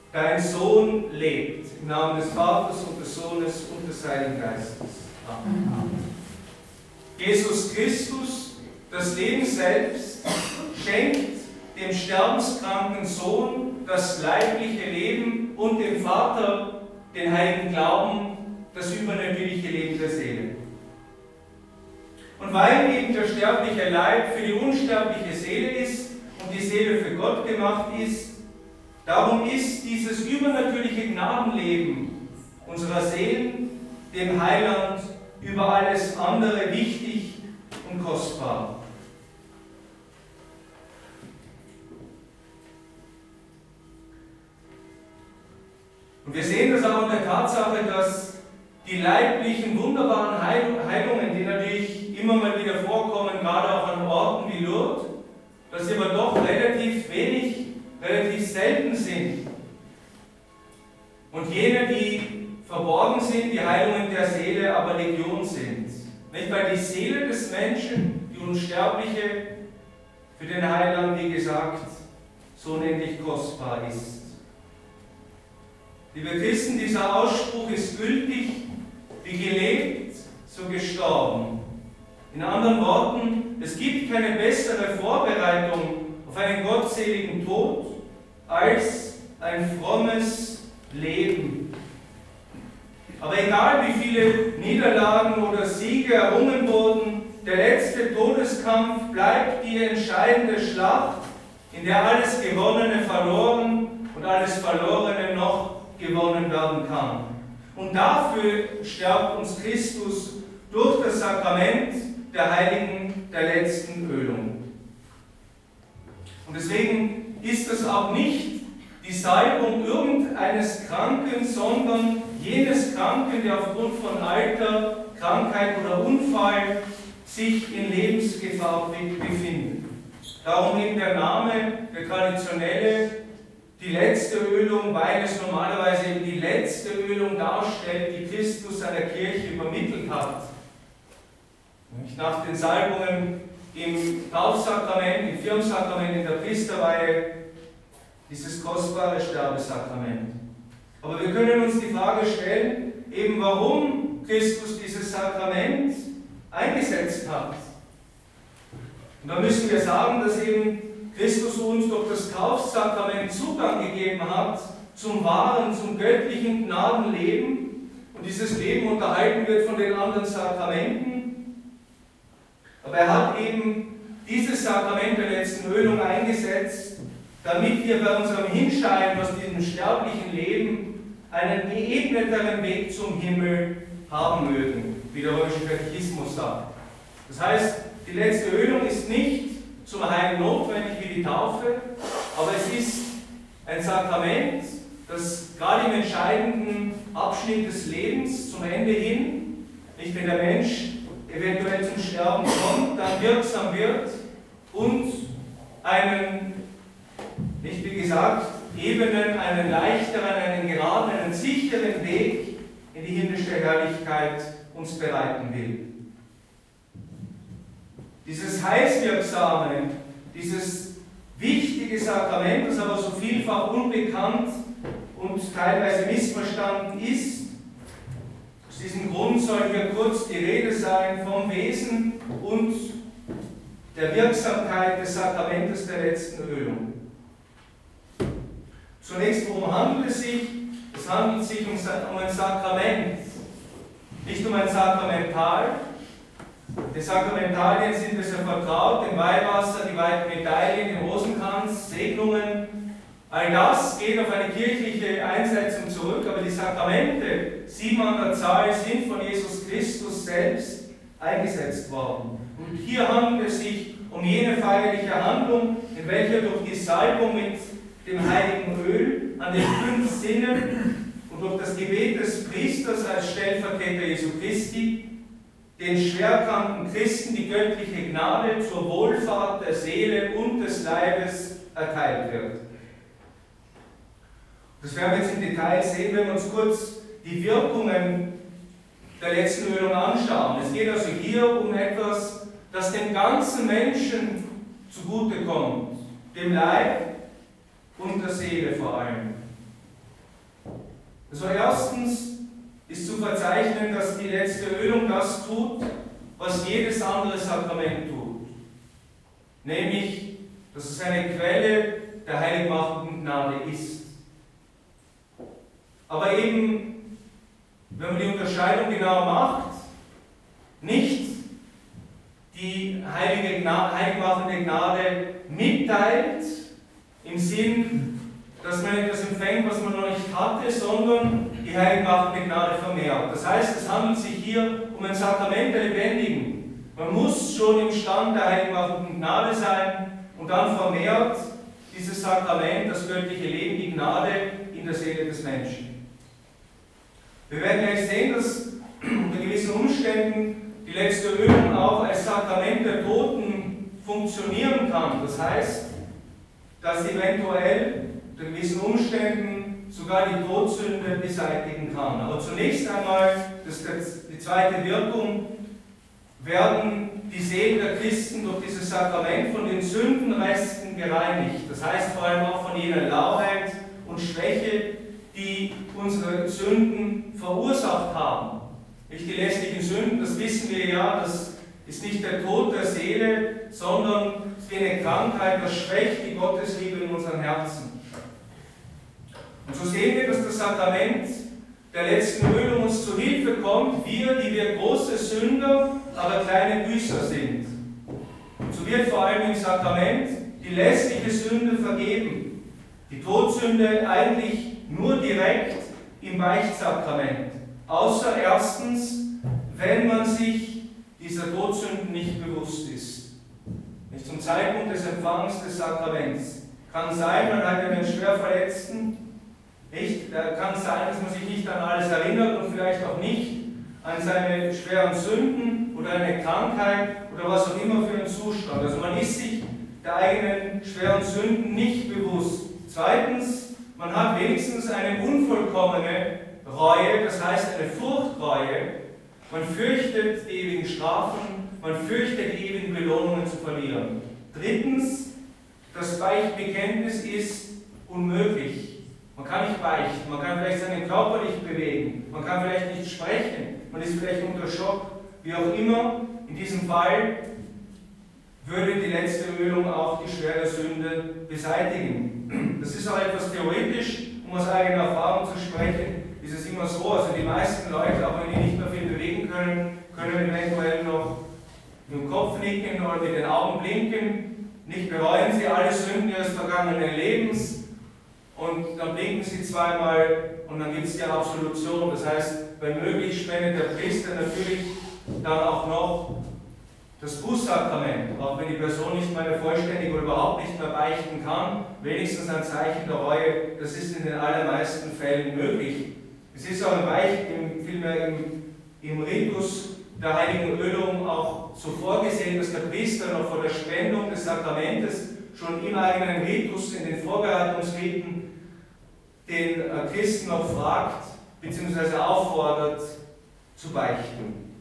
dein Sohn lebt. Im Namen des Vaters und des Sohnes und des Heiligen Geistes. Amen. Jesus Christus, das Leben selbst, schenkt dem sterbenskranken Sohn das leibliche Leben und dem Vater den heiligen Glauben, das übernatürliche Leben der Seele. Und weil eben der sterbliche Leib für die unsterbliche Seele ist und die Seele für Gott gemacht ist, darum ist dieses übernatürliche Gnadenleben unserer Seelen dem Heiland über alles andere wichtig und kostbar. Und wir sehen das auch in der Tatsache, dass die leiblichen, wunderbaren Heilungen, die natürlich immer mal wieder vorkommen, gerade auch an Orten wie Lourdes, dass sie aber doch relativ selten sind. Und jene, die verborgen sind, die Heilungen der Seele, aber Legion sind. Nicht, weil die Seele des Menschen, die unsterbliche, für den Heiland, wie gesagt, so unendlich kostbar ist. Liebe Christen, dieser Ausspruch ist gültig, wie gelebt, so gestorben. In anderen Worten, es gibt keine bessere Vorbereitung auf einen gottseligen Tod als ein frommes Leben. Aber egal wie viele Niederlagen oder Siege errungen wurden, der letzte Todeskampf bleibt die entscheidende Schlacht, in der alles Gewonnene verloren und alles Verlorene noch gewonnen werden kann. Und dafür stärkt uns Christus durch das Sakrament der Heiligen der letzten Ölung. Und deswegen ist es auch nicht die Salbung irgendeines Kranken, sondern jenes Kranken, der aufgrund von Alter, Krankheit oder Unfall sich in Lebensgefahr befindet. Darum eben der Name, der traditionelle, die letzte Ölung, weil es normalerweise eben die letzte Ölung darstellt, die Christus seiner Kirche übermittelt hat. Nach den Salbungen im Taufsakrament, im Firmsakrament, in der Priesterweihe, dieses kostbare Sterbesakrament. Aber wir können uns die Frage stellen, eben warum Christus dieses Sakrament eingesetzt hat. Und da müssen wir sagen, dass eben Christus uns durch das Taufsakrament Zugang gegeben hat zum wahren, zum göttlichen Gnadenleben und dieses Leben unterhalten wird von den anderen Sakramenten. Aber er hat eben dieses Sakrament der letzten Ölung eingesetzt, damit wir bei unserem Hinscheiden aus diesem sterblichen Leben einen geebneteren Weg zum Himmel haben mögen, wie der römische Katechismus sagt. Das heißt, die letzte Ölung ist nicht zum Heiligen notwendig wie die Taufe, aber es ist ein Sakrament, das gerade im entscheidenden Abschnitt des Lebens zum Ende hin, nicht wenn der Mensch eventuell zum Sterben kommt, dann wirksam wird und einen, nicht wie gesagt, ebenen, einen leichteren, einen geraden, einen sicheren Weg in die himmlische Herrlichkeit uns bereiten will. Dieses heilswirksame, dieses wichtige Sakrament, das aber so vielfach unbekannt und teilweise missverstanden ist, aus diesem Grund soll hier kurz die Rede sein vom Wesen und der Wirksamkeit des Sakramentes der letzten Ölung. Zunächst, worum handelt es sich? Es handelt sich um ein Sakrament, nicht um ein Sakramental. Die Sakramentalien sind es ja vertraut, dem Weihwasser, die weiten Medaillen, den Rosenkranz, Segnungen. All das geht auf eine kirchliche Einsetzung zurück, aber die Sakramente, 7 an der Zahl, sind von Jesus Christus selbst eingesetzt worden. Und hier handelt es sich um jene feierliche Handlung, in welcher durch die Salbung mit dem heiligen Öl an den 5 Sinnen und durch das Gebet des Priesters als Stellvertreter Jesu Christi den schwerkranken Christen die göttliche Gnade zur Wohlfahrt der Seele und des Leibes erteilt wird. Das werden wir jetzt im Detail sehen, wenn wir uns kurz die Wirkungen der letzten Ölung anschauen. Es geht also hier um etwas, das dem ganzen Menschen zugutekommt, dem Leib und der Seele vor allem. Also erstens ist zu verzeichnen, dass die letzte Ölung das tut, was jedes andere Sakrament tut. Nämlich, dass es eine Quelle der heiligmachenden Gnade ist. Aber eben, wenn man die Unterscheidung genau macht, nicht die heiligmachende Gnade mitteilt, im Sinn, dass man etwas empfängt, was man noch nicht hatte, sondern die heiligmachende Gnade vermehrt. Das heißt, es handelt sich hier um ein Sakrament der Lebendigen. Man muss schon im Stand der heiligmachenden Gnade sein und dann vermehrt dieses Sakrament, das göttliche Leben, die Gnade in der Seele des Menschen. Wir werden gleich sehen, dass unter gewissen Umständen die letzte Ölung auch als Sakrament der Toten funktionieren kann. Das heißt, dass eventuell unter gewissen Umständen sogar die Todsünde beseitigen kann. Aber zunächst einmal, das ist die zweite Wirkung, werden die Seelen der Christen durch dieses Sakrament von den Sündenresten gereinigt. Das heißt vor allem auch von jener Lauheit und Schwäche, die unsere Sünden verursacht haben. Nicht die lästigen Sünden, das wissen wir ja, das ist nicht der Tod der Seele, sondern es ist wie eine Krankheit, das schwächt die Gottesliebe in unseren Herzen. Und so sehen wir, dass das Sakrament der letzten Ölung uns zu Hilfe kommt, wir, die wir große Sünder, aber kleine Büßer sind. Und so wird vor allem im Sakrament die lästige Sünde vergeben. Die Todsünde eigentlich nur direkt im Beichtsakrament. Außer erstens, wenn man sich dieser Todsünden nicht bewusst ist. Nicht zum Zeitpunkt des Empfangs des Sakraments. Kann sein, man hat einen schwer Verletzten, nicht? Da kann es sein, dass man sich nicht an alles erinnert und vielleicht auch nicht an seine schweren Sünden oder eine Krankheit oder was auch immer für einen Zustand. Also man ist sich der eigenen schweren Sünden nicht bewusst. Zweitens, man hat wenigstens eine unvollkommene Reue, das heißt eine Furchtreue. Man fürchtet die ewigen Strafen, man fürchtet die ewigen Belohnungen zu verlieren. Drittens, das Beichtbekenntnis ist unmöglich. Man kann nicht beichten, man kann vielleicht seinen Körper nicht bewegen, man kann vielleicht nicht sprechen, man ist vielleicht unter Schock, wie auch immer. In diesem Fall würde die letzte Ölung auch die schwere Sünde beseitigen. Das ist auch etwas theoretisch, um aus eigener Erfahrung zu sprechen, ist es immer so, also die meisten Leute, auch wenn die nicht mehr viel bewegen können, können eventuell noch mit dem Kopf nicken oder mit den Augen blinken. Nicht bereuen sie alle Sünden ihres vergangenen Lebens. Und dann blinken sie zweimal und dann gibt es die Absolution. Das heißt, wenn möglich spendet der Priester natürlich dann auch noch das Bußsakrament, auch wenn die Person nicht mehr vollständig oder überhaupt nicht mehr beichten kann, wenigstens ein Zeichen der Reue, das ist in den allermeisten Fällen möglich. Es ist auch vielmehr im Ritus der heiligen Ölung auch so vorgesehen, dass der Priester noch vor der Spendung des Sakramentes schon im eigenen Ritus, in den Vorbereitungsriten, den Christen noch fragt bzw. auffordert zu beichten.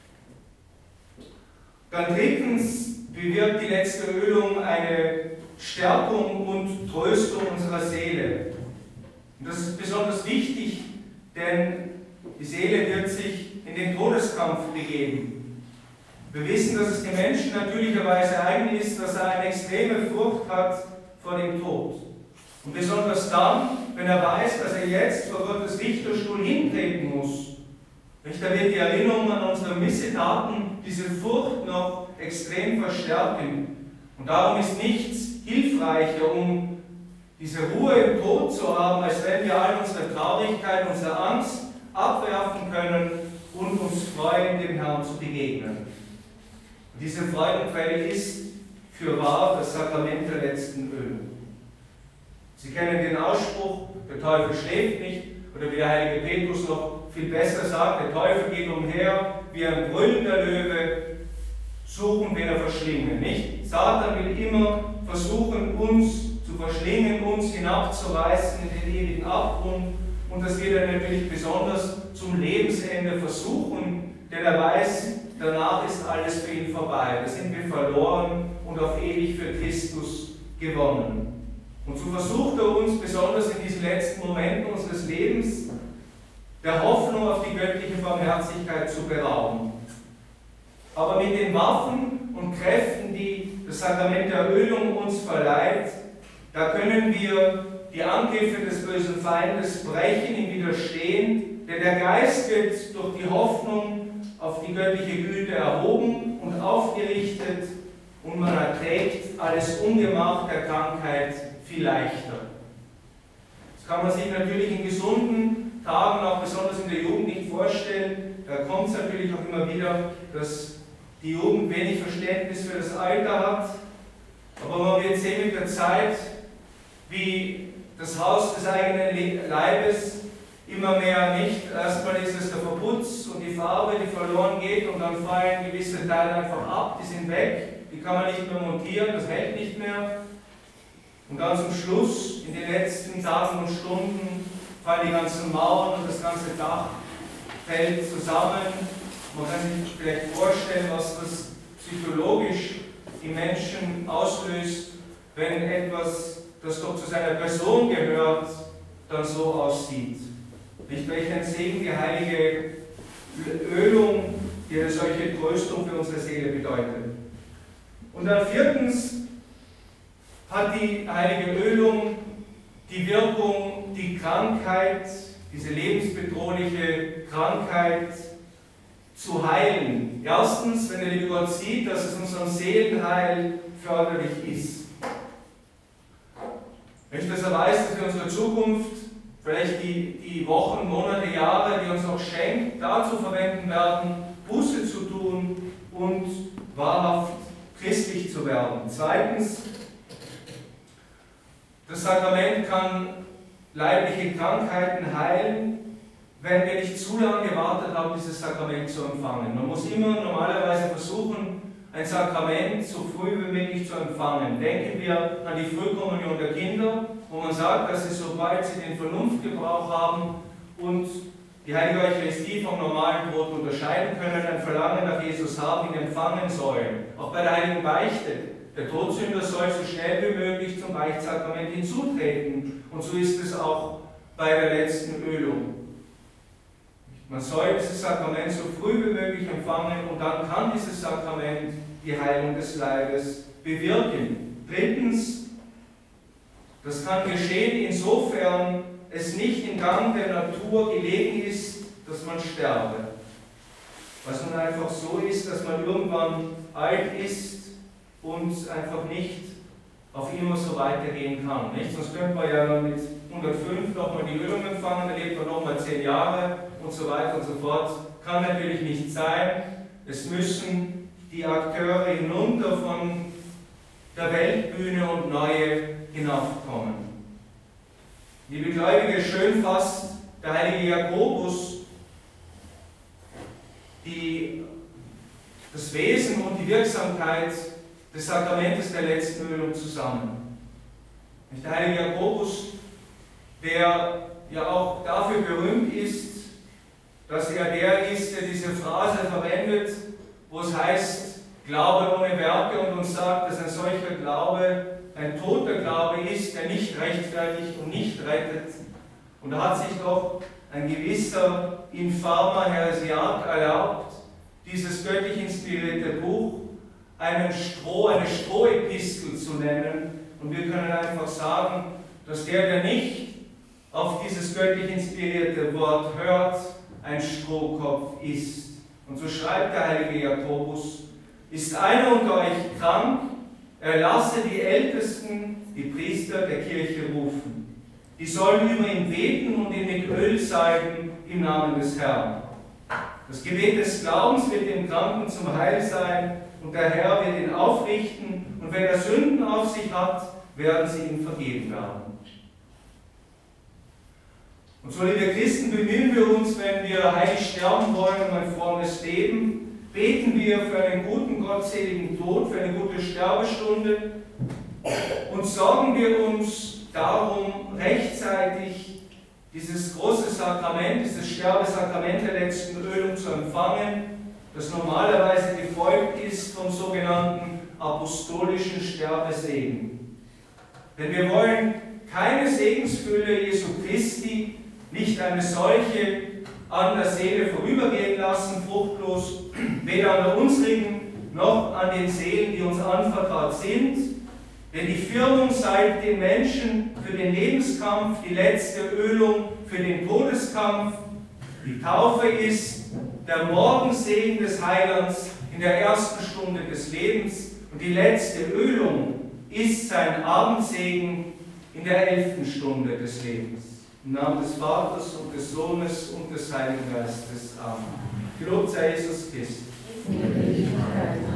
Dann drittens bewirkt die letzte Ölung eine Stärkung und Tröstung unserer Seele. Und das ist besonders wichtig, denn die Seele wird sich in den Todeskampf begeben. Wir wissen, dass es dem Menschen natürlicherweise eigen ist, dass er eine extreme Furcht hat vor dem Tod. Und besonders dann, wenn er weiß, dass er jetzt vor Gottes Richterstuhl hintreten muss. Da wird die Erinnerung an unsere Missetaten diese Furcht noch extrem verstärken. Und darum ist nichts hilfreicher, um diese Ruhe im Tod zu haben, als wenn wir all unsere Traurigkeit, unsere Angst abwerfen können und uns freuen, dem Herrn zu begegnen. Und diese Freudenquelle ist fürwahr das Sakrament der letzten Ölung. Sie kennen den Ausspruch, der Teufel schläft nicht, oder wie der heilige Petrus noch viel besser sagt, der Teufel geht umher wie ein brüllender Löwe, suchen, wen er verschlingen. Nicht? Satan will immer versuchen, uns zu verschlingen, uns hinabzureißen in den ewigen Abgrund, und das wird er natürlich besonders zum Lebensende versuchen, denn er weiß, danach ist alles für ihn vorbei. Da sind wir verloren und auf ewig für Christus gewonnen. Und so versucht er uns besonders in diesen letzten Momenten unseres Lebens der Hoffnung auf die göttliche Barmherzigkeit zu berauben. Aber mit den Waffen und Kräften, die das Sakrament der Ölung uns verleiht, da können wir die Angriffe des bösen Feindes brechen, ihm widerstehen, denn der Geist wird durch die Hoffnung auf die göttliche Güte erhoben und aufgerichtet und man erträgt alles Ungemach der Krankheit viel leichter. Das kann man sich natürlich in gesunden Tagen, auch besonders in der Jugend, nicht vorstellen. Da kommt es natürlich auch immer wieder, dass die Jugend wenig Verständnis für das Alter hat. Aber man wird sehen mit der Zeit, wie das Haus des eigenen Leibes immer mehr nicht. Erstmal ist es der Verputz und die Farbe, die verloren geht, und dann fallen gewisse Teile einfach ab, die sind weg, die kann man nicht mehr montieren, das hält nicht mehr. Und dann zum Schluss, in den letzten Tagen und Stunden, fallen die ganzen Mauern und das ganze Dach fällt zusammen. Man kann sich vielleicht vorstellen, was das psychologisch die Menschen auslöst, wenn etwas, das doch zu seiner Person gehört, dann so aussieht. Nicht welch ein Segen die heilige Ölung, die eine solche Tröstung für unsere Seele bedeutet. Und dann viertens hat die heilige Ölung die Wirkung, die Krankheit, diese lebensbedrohliche Krankheit zu heilen. Erstens, wenn der liebe Gott sieht, dass es unserem Seelenheil förderlich ist. Wenn dass er weiß, dass wir unsere Zukunft, vielleicht die Wochen, Monate, Jahre, die uns noch schenkt, dazu verwenden werden, Buße zu tun und wahrhaft christlich zu werden. Zweitens, das Sakrament kann leibliche Krankheiten heilen, wenn wir nicht zu lange gewartet haben, dieses Sakrament zu empfangen. Man muss immer normalerweise versuchen, ein Sakrament so früh wie möglich zu empfangen. Denken wir an die Frühkommunion der Kinder, wo man sagt, dass sie, sobald sie den Vernunftgebrauch haben und die heilige Eucharistie vom normalen Brot unterscheiden können, ein Verlangen nach Jesus haben, ihn empfangen sollen. Auch bei der heiligen Beichte. Der Todsünder soll so schnell wie möglich zum Beichtsakrament hinzutreten. Und so ist es auch bei der letzten Ölung. Man soll dieses Sakrament so früh wie möglich empfangen und dann kann dieses Sakrament die Heilung des Leibes bewirken. Drittens, das kann geschehen, insofern es nicht im Gang der Natur gelegen ist, dass man sterbe. Was nun einfach so ist, dass man irgendwann alt ist und einfach nicht auf immer so weitergehen kann. Nicht? Sonst könnte man ja dann mit 105 nochmal die Ölung empfangen, dann lebt man nochmal 10 Jahre und so weiter und so fort. Kann natürlich nicht sein. Es müssen die Akteure hinunter von der Weltbühne und neue hinaufkommen. Liebe Gläubige, schön fasst der heilige Jakobus das Wesen und die Wirksamkeit des Sakramentes der letzten Ölung zusammen. Der heilige Jakobus, der ja auch dafür berühmt ist, dass er der ist, der diese Phrase verwendet, wo es heißt, Glaube ohne Werke, und uns sagt, dass ein solcher Glaube ein toter Glaube ist, der nicht rechtfertigt und nicht rettet. Und da hat sich doch ein gewisser infamer Heresiarch erlaubt, dieses göttlich inspirierte Buch eine Strohepistel zu nennen. Und wir können einfach sagen, dass der nicht auf dieses göttlich inspirierte Wort hört, ein Strohkopf ist. Und so schreibt der heilige Jakobus, ist einer unter euch krank, er lasse die Ältesten, die Priester der Kirche rufen. Die sollen über ihn beten und ihn mit Öl salben im Namen des Herrn. Das Gebet des Glaubens wird dem Kranken zum Heil sein und der Herr wird ihn aufrichten, und wenn er Sünden auf sich hat, werden sie ihm vergeben werden. Und so, liebe Christen, bemühen wir uns, wenn wir heilig sterben wollen, um ein frommes Leben, beten wir für einen guten, gottseligen Tod, für eine gute Sterbestunde und sorgen wir uns darum, rechtzeitig dieses große Sakrament, dieses Sterbesakrament der letzten Ölung zu empfangen, das normalerweise gefolgt ist vom sogenannten apostolischen Sterbesegen. Denn wir wollen keine Segensfülle Jesu Christi, nicht eine solche, an der Seele vorübergehen lassen, fruchtlos, weder an der unsrigen noch an den Seelen, die uns anvertraut sind. Denn die Firmung sei den Menschen für den Lebenskampf, die letzte Ölung für den Todeskampf. Die Taufe ist der Morgensegen des Heilands in der ersten Stunde des Lebens und die letzte Ölung ist sein Abendsegen in der 11. Stunde des Lebens. Im Namen des Vaters und des Sohnes und des Heiligen Geistes. Amen. Gelobt sei Jesus Christus.